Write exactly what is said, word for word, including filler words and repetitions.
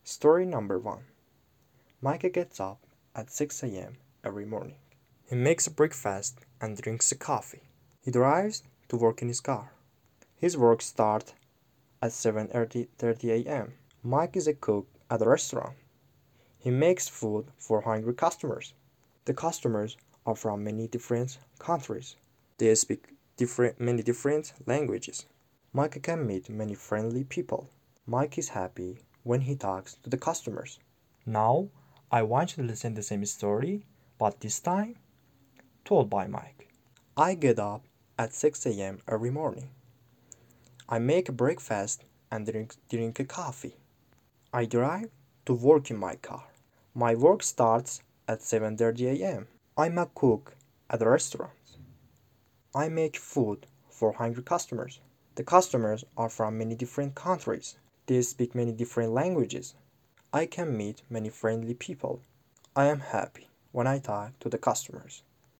Story number one. Mike gets up at six a m every morning. He makes a breakfast and drinks a coffee. He drives to work in his car. His work starts at seven thirty a m Mike is a cook at a restaurant. He makes food for hungry customers. The customers are from many different countries. They speak different, many different languages. Mike can meet many friendly people. Mike is happy when he talks to the customers. Now, I want you to listen to the same story, but this time told by Mike. I get up at six a m every morning. I make a breakfast and drink, drink a coffee. I drive to work in my car. My work starts at seven thirty a m I'm a cook at a restaurant. I make food for hungry customers. The customers are from many different countries. They speak many different languages. I can meet many friendly people. I am happy when I talk to the customers.